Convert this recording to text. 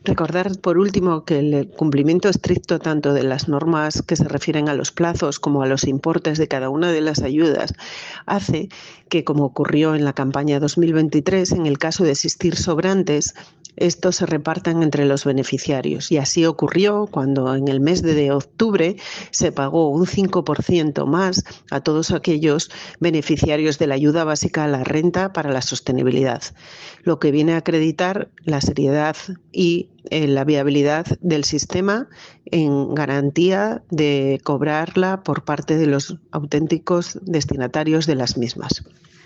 Recordar, por último, que el cumplimiento estricto tanto de las normas que se refieren a los plazos como a los importes de cada una de las ayudas hace que, como ocurrió en la campaña 2023, en el caso de existir sobrantes, estos se repartan entre los beneficiarios. Y así ocurrió cuando en el mes de octubre se pagó un 5% más a todos aquellos beneficiarios de la ayuda básica a la renta para la sostenibilidad, lo que viene a acreditar la seriedad y la viabilidad del sistema en garantía de cobrarla por parte de los auténticos destinatarios de las mismas.